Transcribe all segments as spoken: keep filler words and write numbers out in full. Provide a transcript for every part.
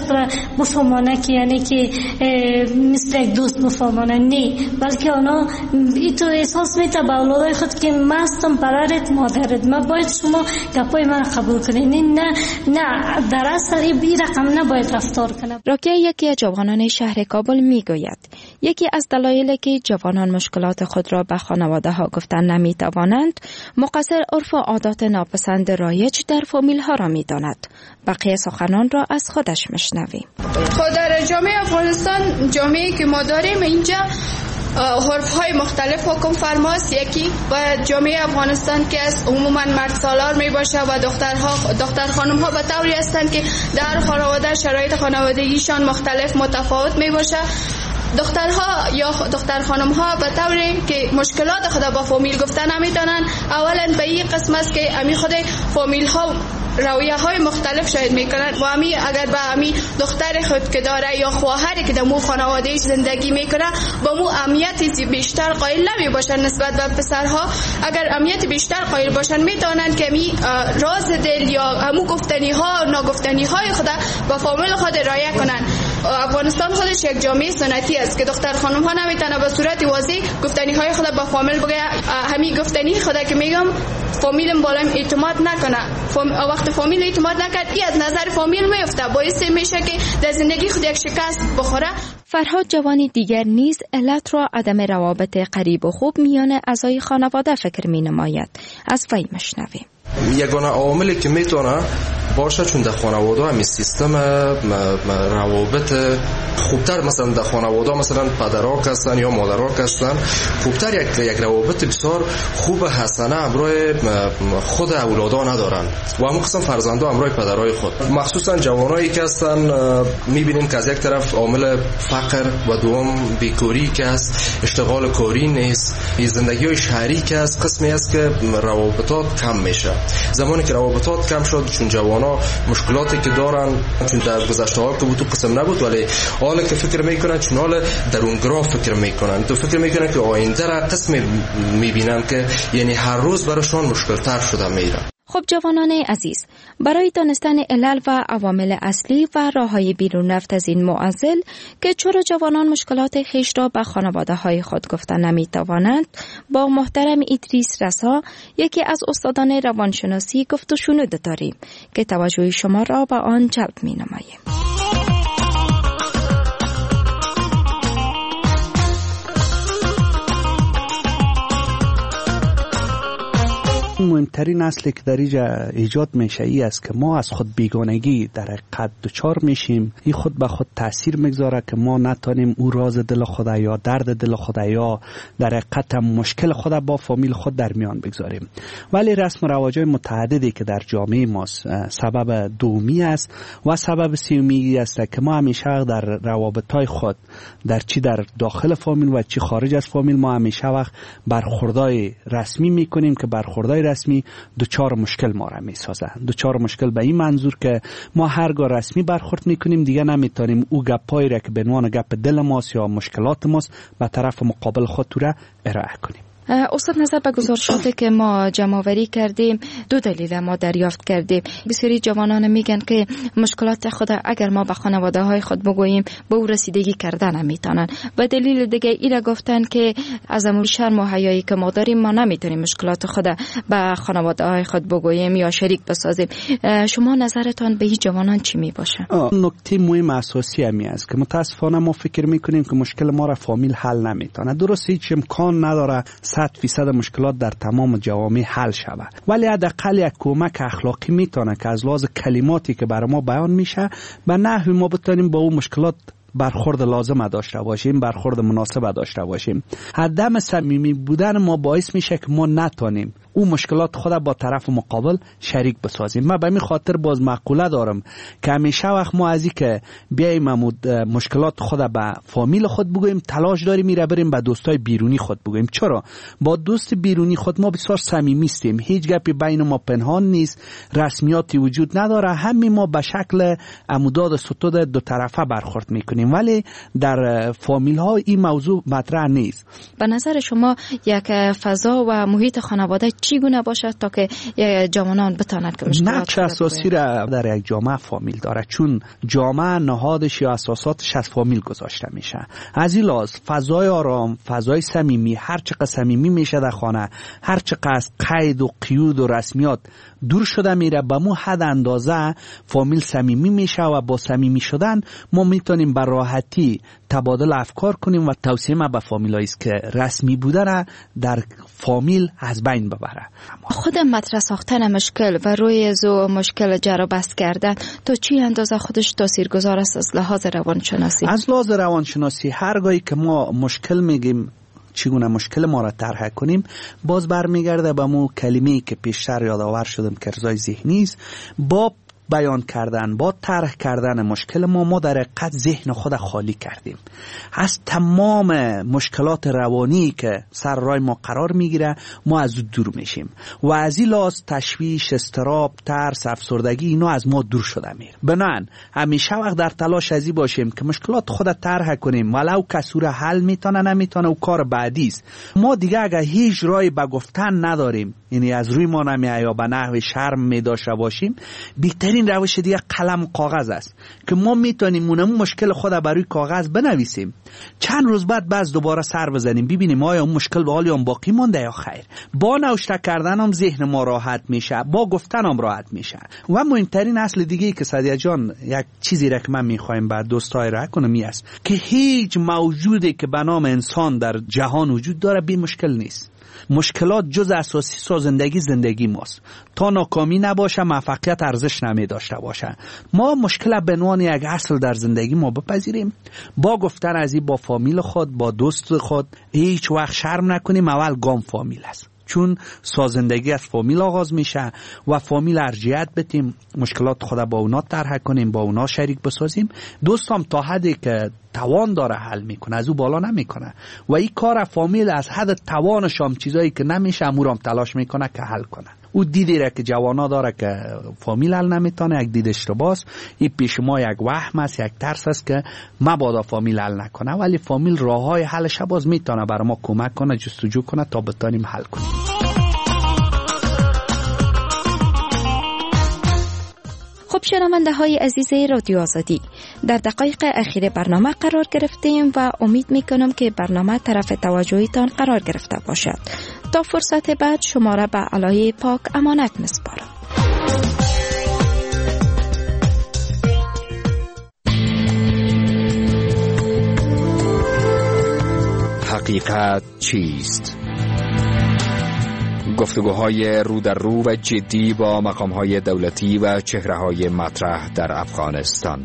را بفهمانه که یعنی که مثل یک دوست بفهمانه، نه، بلکه اونا ای تو احساس میته با اولادای خود که مستم پدرت مادرت، ما باید شما گپای من قبول کنین، نه نه در اصل این رقم نباید رفتار کنه. راکیه یکی از جوانان شهر کابل میگوید یکی از دلایلی که جوانان مشکلات خود را به خانواده ها گفتن نمی توانند مقصر عرف و عادات ناپسند رایج در فامیل ها را می داند. بقیه سخنان را از خودش میشنویم. خود در جامعه افغانستان، جامعه که ما داریم اینجا حرف های مختلف حکم فرماست. یکی و جامعه افغانستان که از عموما مرد سالار می باشه و دخترها دختر خانم ها به طوری هستند که در خانواده شرایط خانوادگیشان مختلف متفاوت می باشه. دخترها یا دختر خانم ها به طوری که مشکلات خود با فامیل گفتن نمیتونن. اولا به این قسم است که امی خود فامیل ها رویه های مختلف شاید میکنن و امی اگر به امی دختر خود که داره یا خواهری که در مو خانوادهش زندگی میکنه با مو اهمیت بیشتر قائل نمی باشن نسبت به پسرها. اگر اهمیت بیشتر قائل باشن میتونن که امی راز دل یا همو گفتنی ها ناگفتنی های خود با فامیل خود رعایت کنن. افغانستان خودش یک جامعه سنتی است که دختر خانم ها نمیتونه به صورت واضح گفتنی های خود با فامیل بگه. همین گفتنی خود که میگم فامیلم بالایم اعتماد نکنه، فام... وقت فامیل اعتماد نکرد این از نظر فامیل میفته، باعث میشه که در زندگی خود یک شکست بخوره. فرهاد جوانی دیگر نیز علت را عدم روابط قریب و خوب میان اعضای خانواده فکر می نماید. از وی مشنویم. یگانه عاملی که میتونه باشه چون در خانواده همین سیستم روابط خوبتر، مثلا در خانواده مثلا پدرها هستن یا مادرها هستن خوبتر یک یک روابط بسیار خوب حسنه همراه خود اولادا ندارن و همون قسم فرزندا همراه پدرهای خود. مخصوصا جوانایی که هستن میبینیم که از یک طرف عامل فقر و دوم بیکاری که است، اشتغال کاری نیست، زندگی شهری که است، قسمی است که روابطات کم میشه. زمانی که روابطات کم شد چون جوانا مشکلاتی که دارن چون در گذشته ها که بود تو قسم نبود، ولی حالا که فکر میکنن چون حالا درونگرا فکر میکنن تو فکر میکنن که آینده را قسم میبینن که یعنی هر روز براشون مشکل تر شده میره. خب جوانان عزیز، برای دانستن علل و عوامل اصلی و راههای بیرون رفت از این معضل که چرا جوانان مشکلات خیش را به خانواده های خود گفتن نمی توانند، با محترم ادریس رسا یکی از استادان روانشناسی گفت و شنود داریم که توجه شما را به آن جلب می نماییم. مهمترین اصلی که در اینجا ایجاد میشه ای است که ما از خود بیگانگی در حقیقت دچار میشیم. این خود به خود تاثیر میگذاره که ما نتونیم او راز دل خود یا درد دل خود یا در حقیقت مشکل خود با فامیل خود در میان بگذاریم. ولی رسم و رواج‌های متعددی که در جامعه ما سبب دومی است و سبب سومی است که ما همیشه در روابط‌های خود در چی در داخل فامیل و چی خارج از فامیل ما همیشه وقت برخوردای رسمی میکنیم که برخوردای رسمی دوچار مشکل ما را میسازه. دوچار مشکل به این منظور که ما هرگاه رسمی برخورد میکنیم دیگه نمیتونیم او گپایی را که به عنوان گپ دل ماست یا مشکلات ماست به طرف مقابل خود تو را ارائه کنیم. استاد نظر به گزارشاتی که ما جمع‌آوری کردیم دو دلیل ما دریافت کردیم. بسیاری جوانان میگن که مشکلات خود اگر ما به خانواده های خود بگوییم به او رسیدگی کردن نمیتونن. و دلیل دیگه اینا گفتن که از امور شرم و حیایی که ما داریم ما نمیتونیم مشکلات خود به خانواده های خود بگوییم یا شریک بسازیم. شما نظرتان به این جوانان چی می باشه؟ نکته مهم اساسی همی است که متاسفانه ما فکر میکنیم که مشکل ما را فامیل حل نمیتونه. درست هیچ امکان نداره صد فیصد مشکلات در تمام جوامع حل شود، ولی حداقل یک کمک اخلاقی میتونه که از لحاظ کلماتی که برای ما بیان میشه به نحوی ما بتونیم با اون مشکلات برخورد لازم داشته باشیم، برخورد مناسب داشته باشیم. عدم صمیمی بودن ما باعث میشه که ما نتونیم او مشکلات خود با طرف مقابل شریک بسازیم. من به این خاطر باز مقوله دارم که همیشه وقت ما از این که بیاییم مشکلات خود به فامیل خود بگوییم تلاش داریم میره بریم به دوستای بیرونی خود بگوییم. چرا؟ با دوست بیرونی خود ما بسیار صمیمی هستیم، هیچ گپی بین ما پنهان نیست، رسمیاتی وجود نداره، همین ما به شکل عموداد ستود دو طرفه برخورد میکنیم، ولی در فامیل ها این موضوع مطرح نیست. به نظر شما یک فضا و محیط خانواده چگونه باشد تا که جوانان بتانند که مشکلات نقش اساسی را در یک جامعه فامیل داره، چون جامعه نهادش یا اساساتش از فامیل گذاشته میشه. از این لحاظ فضای آرام، فضای صمیمی، هر چقدر صمیمی میشه در خانه، هر چقدر از قید و قیود و رسمیات دور شده میره، به مو حد اندازه فامیل صمیمی میشه و با صمیمی شدن ما میتونیم به راحتی تبادل افکار کنیم و توصیه ما به فامیلایی است که رسمی بوده را در فامیل از بین ببره. خود مطرح ساختن مشکل و روی زو مشکل جرا بست کردن تو چی اندازه خودش تاثیرگذار است از لحاظ روانشناسی؟ از لحاظ روانشناسی هرگاهی که ما مشکل میگیم چگونه مشکل ما را طرح کنیم، باز برمیگرده به مو کلمه‌ای که پیشتر یادآور شدم که ارضای ذهنی است. با بیان کردن، با طرح کردن مشکل ما ما در حقیقت ذهن خود خالی کردیم از تمام مشکلات روانی که سر راه ما قرار میگیره. ما از دور میشیم و از این لحاظ تشویش، اضطراب، ترس، افسردگی اینا از ما دور شده میره. بنابراین همیشه وقت در تلاش ازی باشیم که مشکلات خود طرح کنیم، ولو کسور حل میتونه نمیتونه و کار بعدی است. ما دیگه اگر هیچ راهی به گفتن نداریم، یعنی از روی ما نمیاد یا به نحو شرم میداشته باشیم، بهترین روش دیگه قلم و کاغذ است که ما میتونیم اون مشکل خود بر روی کاغذ بنویسیم، چند روز بعد باز دوباره سر بزنیم ببینیم آیا اون مشکل به حال باقی مونده یا خیر. با نوشته کردن هم ذهن ما راحت میشه، با گفتن هم راحت میشه. و مهمترین اصل دیگه که سعدیه جان یک چیزی را که من میخوایم بعد دوستای را کنم می است که هیچ موجودی که به نام انسان در جهان وجود داره بی مشکل نیست. مشکلات جز اساسی سازندگی زندگی ماست. تا ناکامی نباشه موفقیت ارزش نمی داشته باشه. ما مشکل به عنوان یک اصل در زندگی ما بپذیریم، با گفتن از این با فامیل خود، با دوست خود هیچ وقت شرم نکنیم. اول گام فامیل است، چون سازندگی از فامیل آغاز میشه و فامیل ارجیت بتیم، مشکلات خود با اونا طرح کنیم، با اونا شریک بسازیم. دوستم تا حدی که توان داره حل میکنه، از او بالا نمیکنه و این کار فامیل از حد توانش هم چیزایی که نمیشه امورم تلاش میکنه که حل کنه. او دیدی را که جوانا داره که فامیل حل نمیتونه، یک دید اشتباس. این پیش ما یک وهم است، یک ترس است که مبادا فامیل حل نکنه، ولی فامیل راه های حلش باز میتونه برای ما کمک کنه، جستجو کنه تا بتانیم حل کنیم. خب شنونده های عزیز رادیو آزادی، در دقایق اخیر برنامه قرار گرفتیم و امید میکنم که برنامه طرف توجهتان قرار گرفته باشد. تا فرصت بعد شما را به الهی پاک امانت میسپارم. حقیقت چیست؟ گفتگوهای رو در رو و جدی با مقامهای دولتی و چهره‌های مطرح در افغانستان.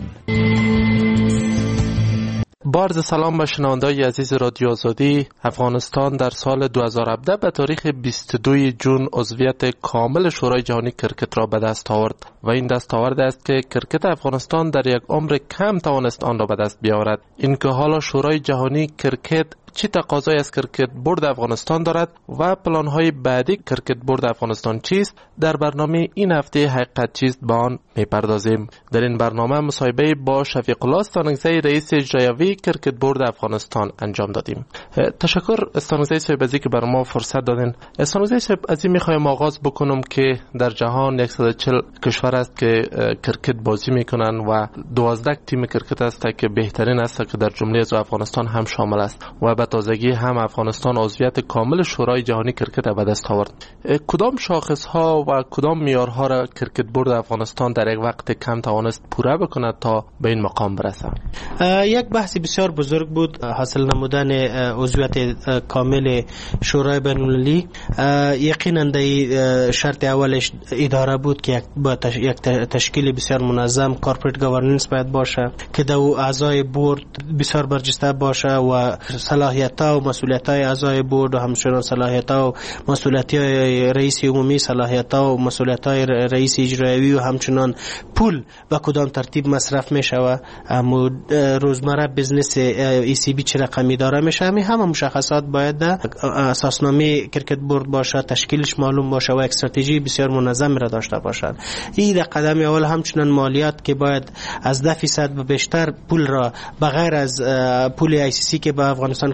بارز سلام به شنونده‌های عزیز رادیو آزادی. افغانستان در سال دو هزار و هفده به تاریخ بیست و دو جون عضویت کامل شورای جهانی کرکت را به دست آورد و این دستاورد است که کرکت افغانستان در یک عمر کم توانست آن را به دست بیاورد. اینکه حالا شورای جهانی کرکت چی تقاضای از کرکت بورد افغانستان دارد و پلان‌های بعدی کرکت بورد افغانستان چیست، در برنامه این هفته حقیقت چیست به آن میپردازیم. در این برنامه مصاحبه با شفیق الله استانگزی رئیس اجرایی کرکت بورد افغانستان انجام دادیم. تشکر استانگزی صاحب از اینکه برای ما فرصت دادین. استانگزی صاحب از این میخوایم آغاز بکنم که در جهان صد و چهل کشور است که کرکت بازی میکنن و دوازده تیم کرکت است که بهترین است که در جمله از افغانستان هم شامل است و به تازگی هم افغانستان عضویت کامل شورای جهانی کرکت به دست آورد. کدام شاخص ها و کدام معیارها را کرکت بورد افغانستان در یک وقت کم توانست پوره بکند تا به این مقام برسد؟ یک بحث بسیار بزرگ بود حاصل نمودن عضویت کامل شورای بین‌المللی. یقینا در شرط اولش اداره بود که با یک تشکیل بسیار منظم کارپوریت گاورننس باید باشه که دو اعضای بورد بسیار برجسته باشه و صلاحیت‌ها و مسئولیت‌های اعضای بورد و همچنین صلاحیت‌ها و مسئولیت‌های رئیس عمومی، صلاحیت‌ها و مسئولیت‌های رئیس اجرایی و همچنین پول و کدام ترتیب مصرف می‌شود، اما روزمره بزنس ای سی بی چه رقمی داره میشه، همه هم مشخصات باید اساسنامه کرکت بورد باشه، تشکیلش معلوم باشه و استراتژی بسیار منظم را داشته باشد. این در قدم اول همچنین مالیات که باید از ده فیصد و بیشتر پول را بغیر از پول ای سی سی که به افغانستان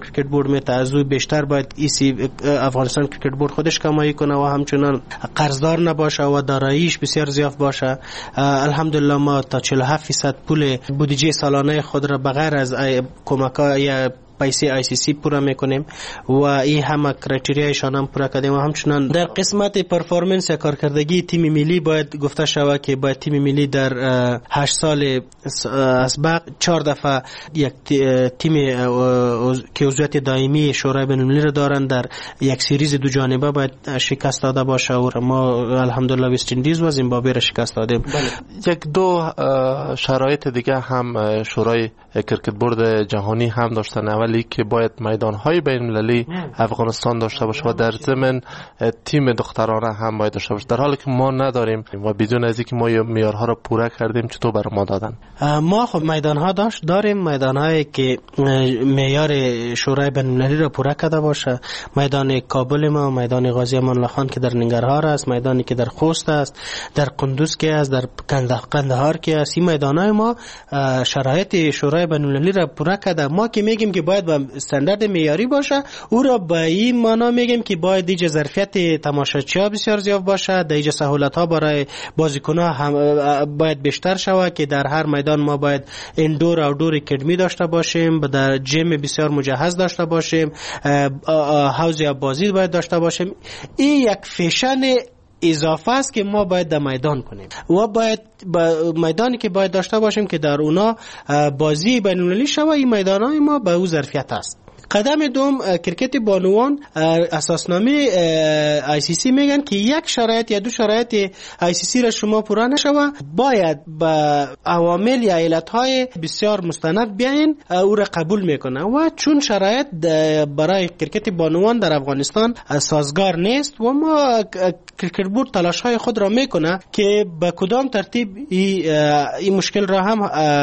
کرکت بورد میته از او بیشتر باید ایسی افغانستان کرکت بورد خودش کمایی کنه و همچنان قرضدار نباشه و داراییش بسیار زیاد باشه. الحمدلله ما تا چهل و هفت درصد پول بودجه سالانه خود را بغیر از کمک‌های یا پیسه آی سی سی پورا میکنیم و این همه کرایتریایشان هم پورا کردیم. و همچنان در قسمت پرفورمنس یا کارکردگی تیم ملی باید گفته شود که باید تیم ملی در هشت سال اسبق چهار دفعه یک تیم که عضویت دائمی شورای بین المللی را دارند در یک سریز دو جانبه باید شکست داده باشه و ما الحمدلله وست اندیز و زیمبابوه را شکست دادیم. یک دو شرایط دیگه هم شورای کرکت بورد جهانی هم داشتن، اولی که باید میدان‌های بین‌المللی افغانستان داشته باشه و در ضمن تیم دخترانه هم باید داشته باشه، در حالی که ما نداریم و بدون از اینکه ما معیارها را پورا کردیم چطور برای ما دادن؟ ما خب میدان‌ها داشت داریم، میدان‌هایی که معیار شورای بین‌المللی را پورا کرده باشه. میدان کابل ما، میدان غازی امان الله خان که در ننگرهار است، میدانی که در خوست است، در قندوز که است، در قندهار که است. این میدان‌های ما شرایط شورای بین‌المللی را پورا کرده. ما که میگیم که باید با استاندارد معیاری باشه، او را با این معنا میگیم که باید دیگه ظرفیت تماشاچی‌ها بسیار زیاد باشه، دیگه سهولت‌ها برای بازیکن‌ها هم باید بیشتر شود که در هر میدان ما باید اندور او دور اکادمی داشته باشیم، در جیم بسیار مجهز داشته باشیم، حوض بازی باید داشته باشیم. این یک فیشن اضافه است که ما باید در میدان کنیم و باید با میدانی که باید داشته باشیم که در اونا بازی بین‌المللی شود. این میدان‌های ما به او ظرفیت است. قدم دوم کرکت بانوان، اساسنامه آی سی سی میگن که یک شرایط یا دو شرایط آی سی سی را شما پورا نشوه باید با عوامل یا علتهای بسیار مستند بیاین او را قبول میکنه و چون شرایط برای کرکت بانوان در افغانستان سازگار نیست و ما کرکت بورد تلاش های خود را میکنه که به کدام ترتیب این مشکل را هم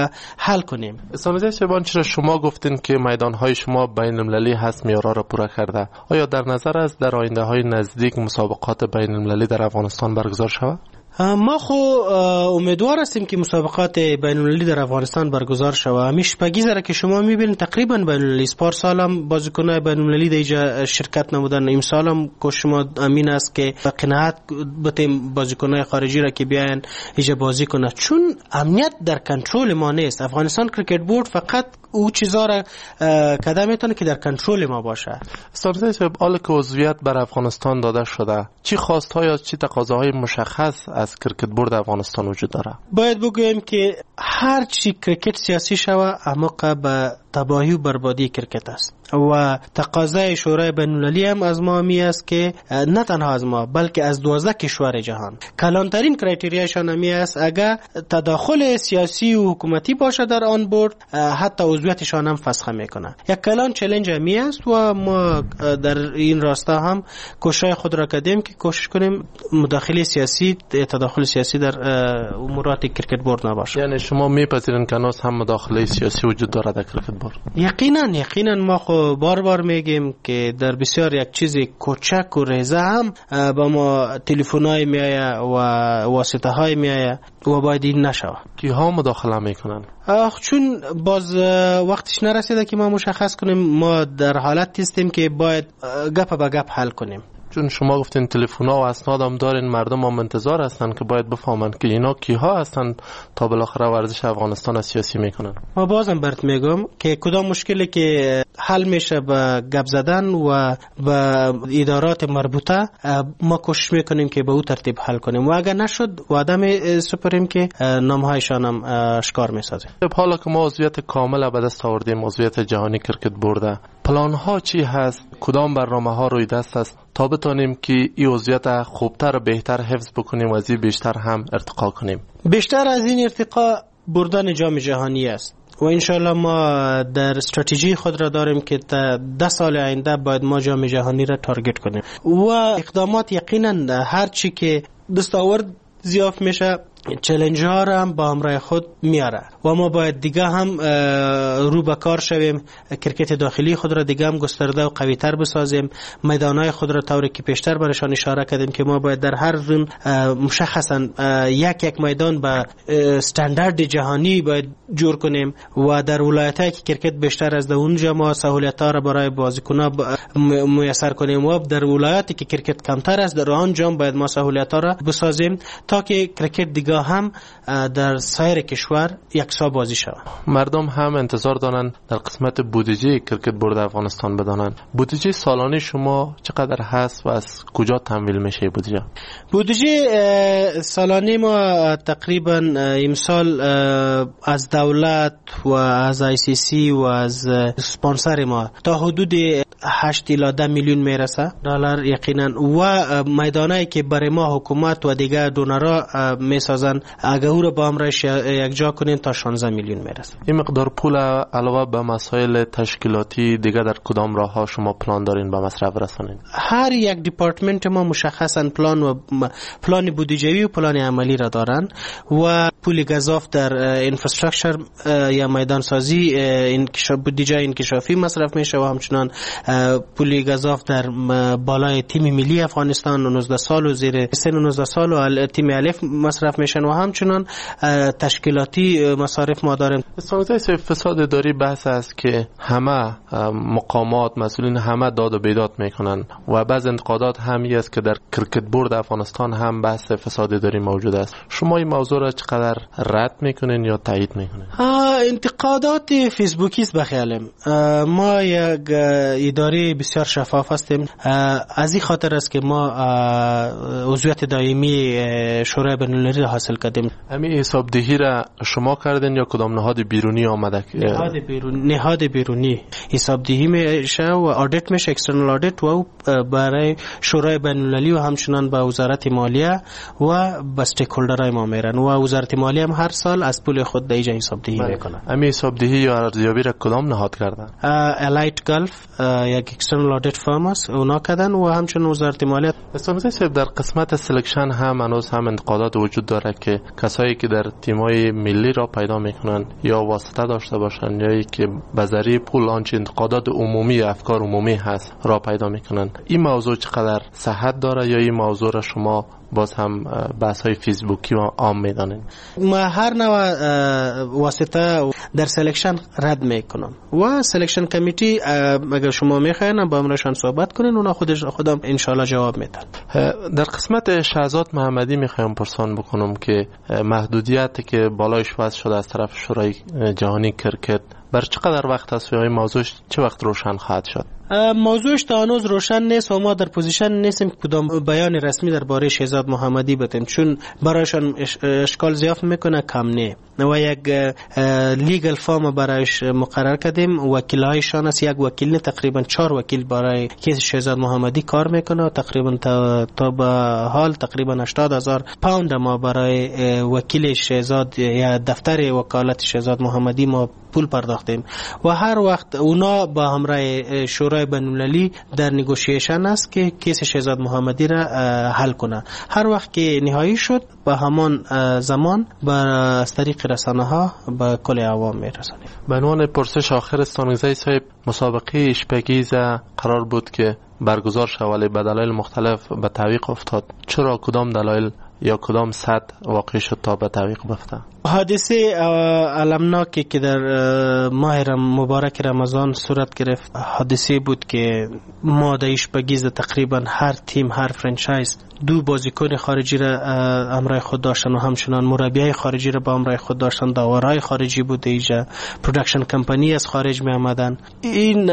حل کنیم. سانوزه شبان، چرا شما گفتین که میدان های شما بین المللی هست معیارها را پورا کرده؟ آیا در نظر است در آینده های نزدیک مسابقات بین المللی در افغانستان برگزار شود؟ ما خو امیدوار هستیم که مسابقات بین المللی در افغانستان برگزار شود. همیش پگیزره که شما میبینید تقریبا بین المللی پارسال هم بازیکنان بین المللی دیجا شرکت نمودن، امسال هم که شما امین است که به قناعت بتیم بازیکنان خارجی را که بیاین ایجا بازی کنه، چون امنیت در کنترل ما نیست. افغانستان کرکت بورد فقط او چیزا را کده میتونه که در کنترل ما باشه. استاد صاحب، حالا که عضویت بر افغانستان داده شده، چی خواست‌ها یا چی تقاضاهای مشخص از کرکت بورد افغانستان وجود داره؟ باید بگویم که هر چی کرکت سیاسی شوه عمق به تباهی و بربادی کرکت است و تقاضای شورای بین المللی هم از ما می است که نه تنها از ما بلکه از دوازده کشور جهان کلانترین کرایتریاشان می است اگر تداخل سیاسی و حکومتی باشه در آن بورد حتی عضویتشان هم فسخ میکنه. یک کلان چالش می است و ما در این راستا هم کوشش خود را کردیم که کوشش کنیم مداخله سیاسی تداخل سیاسی در امورات کرکت بورد نباشه. یعنی شما میپذیرین که هنوز هم مداخله سیاسی وجود داره در کرکت بورد؟ یقینا یقینا ما خو بار بار میگیم که در بسیار یک چیز کوچک و ریزه هم با ما تلفن‌های میایه و واسطه های میایه و باید این نشوه. کی ها مداخله میکنن؟ چون باز وقتش نرسیده که ما مشخص کنیم. ما در حالت هستیم که باید گپ به گپ حل کنیم. چون شما گفتین تلفن‌ها و اسناد هم دارین، مردم هم انتظار هستن که باید بفهمن که اینا کیها هستن تا بالاخره ورزش افغانستان سیاسی میکنن. ما بازم برات میگم که کدام مشکلی که حل میشه با گپ زدن و با ادارات مربوطه ما کوشش میکنیم که به او ترتیب حل کنیم و اگر نشد وعده می سپاریم که نامهایشان هم اشکار میسازیم. حالا که ما عضویت کامل به دست آوردیم، عضویت جهانی کرکت بورد، پلان ها چی هست؟ کدام برنامه ها روی دست است تا بتونیم که این عضویت خوبتر و بهتر حفظ بکنیم و از این بیشتر هم ارتقا کنیم؟ بیشتر از این ارتقا بردن جام جهانی است و انشالله ما در استراتژی خود را داریم که تا ده سال آینده باید ما جام جهانی را تارگت کنیم و اقدامات یقینا هر چی که دستاورد زیاد میشه چالش ها را هم با همراه خود میاره و ما باید دیگه هم رو به کار شویم، کرکت داخلی خود را دیگه هم گسترده و قوی تر بسازیم، میدان های خود را طوری که پیشتر برشان اشاره کردیم که ما باید در هر زون مشخصا یک یک میدان به استاندارد جهانی باید جور کنیم و در ولایت های که کرکت بیشتر از اونجا ما سهولت ها را برای بازیکنان میسر کنیم و در ولایاتی که کرکت کمتر است در آنجا باید ما سهولت ها را بسازیم تا که کرکت دیگه هم در سایر کشور یکسان بازی شود. مردم هم انتظار دارند در قسمت بودجه کرکت بورد افغانستان بدانند بودجه سالانه شما چقدر هست و از کجا تمویل میشه بودجه؟ بودجه سالانه ما تقریبا امسال از دولت و از آی سی سی و از سپانسر ما تا حدود هشت الی ده میلیون میرسه دلار یقینا و میدانایی که برای ما حکومت و دیگه دونرها میسازن اگه او رو با همراهش یک جا کنین تا شانزده میلیون میرسه. این مقدار پول علاوه به مسائل تشکیلاتی دیگه در کدام راه ها شما پلان دارین به مصرف رسانین؟ هر یک دیپارتمنت ما مشخصا پلان و پلان بودجه‌ای و پلان عملی را دارن و پول گزاف در اینفراستراکچر یا میدان سازی بودجه انکشافی مصرف میشه و همچنان پول گزاف در بالای تیم ملی افغانستان نوزده سال و زیر سن نوزده سال و تیم الف مصرف میشن و همچنان تشکیلاتی مصارف ما داریم. استراتژی فساد اداری بحث است که همه مقامات مسئولین همه داد و بیداد میکنن و بعض انتقادات همی است که در کرکت بورد افغانستان هم بحث فساد اداری موجود است. شما این موضوع را چقدر رد میکنین یا تایید میکنین؟ انتقادات فیسبوکی است بخیالم. ما یک اداره بسیار شفاف هستیم. از این خاطر است که ما عضویت دائمی شورای بین‌المللی را حاصل کردیم. همین حسابدهی را شما کردین یا کدام نهاد بیرونی آمده؟ نهاد بیرونی نهاد بیرونی حسابدهی میشه و آدیت میشه، اکسترنال آدیت و برای شورای بین‌المللی و همچنان به وزارت مالیه و به استیک هولدرای ما میرن و وزارت مالیه هم هر سال از پول خود دیجا حسابدهی میکنه. همین حسابدهی یا ارزیابی را کدام نهاد کردن؟ الایت گلف یک اکسترنال آدیت فرم است اونا کردن و همچنان وزارت مالیه. استاد صاحب در قسمت سلکشن هم هنوز هم انتقادات وجود داره که کسایی که در تیم‌های ملی را پیدا میکنن یا واسطه داشته باشن یا که به ذریعه پول آنچه انتقادات عمومی افکار عمومی هست را پیدا میکنن، این موضوع چقدر صحت داره یا این موضوع را شما باز هم بحث های فیسبوکی و عام میدانین؟ ما هر نوع واسطه در سلکشن رد میکنم و سلکشن کمیتی اگر شما میخواین با امرشان صحبت کنین اونا خودش خودم انشالله جواب میدن. در قسمت شهزاد محمدی میخوایم پرسان بکنم که محدودیتی که بالایش وضع شده از طرف شورای جهانی کرکت بر چقدر وقت است و این موضوع چه وقت روشن خواهد شد؟ موضوعش تا هنوز روشن نیست و ما در پوزیشن نیستیم کدام بیان رسمی درباره شهزاد محمدی بدیم چون برایشان اشکال زیاف میکنه کم نه و یک لیگل فرم برایش مقرر کردیم. وکیلایشان است یک وکیل تقریبا چهار وکیل برای کیس شهزاد محمدی کار میکنه و تقریبا تا, تا به حال تقریبا هشتاد هزار پوند ما برای وکیل شهزاد یا دفتر وکالت شهزاد محمدی ما پول پرداختیم و هر وقت اونا با همراه شورای بین‌المللی در نگوشیشن است که کیس شهزاد محمدی را حل کنه. هر وقت که نهایی شد با همان زمان با طریق رسانه ها با کل عوام میرسانیم. به عنوان پرسش آخر استانگزی صاحب، مسابقه اشپگیز قرار بود که برگزار شود ولی به دلایل مختلف به تعویق افتاد. چرا کدام دلایل یا کدام سطح واقع شد تا به تعویق بیفته؟ حادثه المناکی که در ماه مبارک رمضان صورت گرفت حادثه بود که ما در اشپگیز تقریبا هر تیم هر فرانچایز دو بازیکن خارجی را همراه خود داشتن و همچنان مربیای خارجی را با همراه خود داشتن، داورای خارجی بود، ایجا پروداکشن کمپانی از خارج می آمدن. این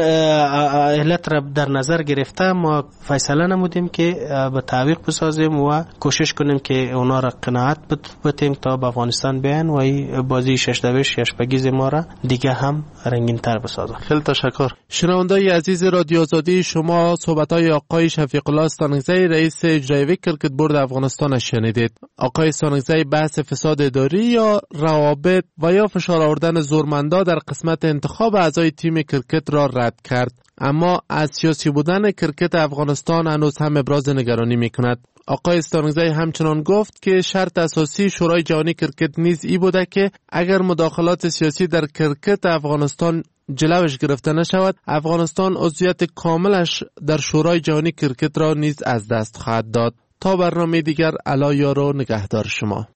علت را در نظر گرفته ما فیصله نمودیم که به تعویق بسازیم و کوشش کنیم که اونا را قناعت بدیم تا به افغانستان بیان و بازی شش دوش اشپگیز ما را دیگه هم رنگین تر بسازن. خیلی تشکر. شنوندای عزیز رادیو آزادی، شما صحبت‌های آقای شفیق الله استانگزی رئیس اجرایی کرکت بورد افغانستان شنیدید. آقای استانگزی بحث فساد اداری یا روابط و یا فشار آوردن زورمندا در قسمت انتخاب اعضای تیم کرکت را رد کرد، اما از سیاسی بودن کرکت افغانستان هنوز هم ابراز نگرانی میکند. آقای استانگزی همچنان گفت که شرط اساسی شورای جهانی کرکت نیز ای بوده که اگر مداخلات سیاسی در کرکت افغانستان جلوش گرفته نشود، افغانستان عضویت کاملش در شورای جهانی کرکت را نیز از دست خواهد داد. تا برنامه دیگر، الا یار و نگهدار شما.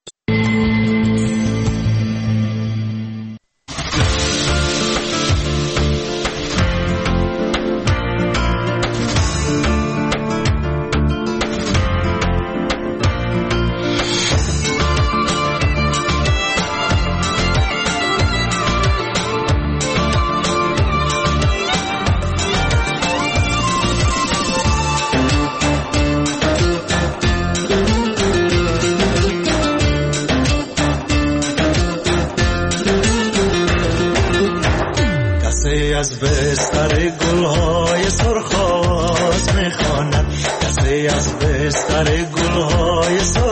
از بستر گلهای سرخ آواز میخواند، کسی از بستر گلهای سرخ